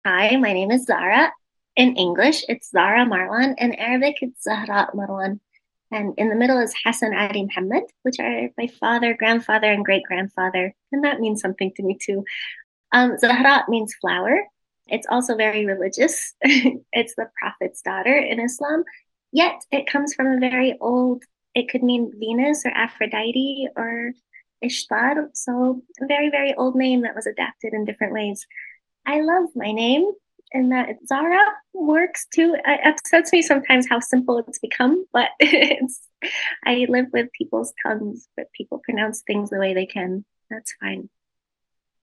Hi, my name is Zara. In English, it's Zara Marwan. In Arabic, it's Zahra Marwan. And in the middle is Hassan Ali Muhammad, which are my father, grandfather, and great grandfather. And that means something to me too. Zahra means flower. It's also very religious. It's the Prophet's daughter in Islam. Yet it comes from a very old, it could mean Venus or Aphrodite or Ishtar. So a very, very old name that was adapted in different ways. I love my name and that Zara works too. It upsets me sometimes how simple it's become, but I live with people's tongues, but people pronounce things the way they can. That's fine.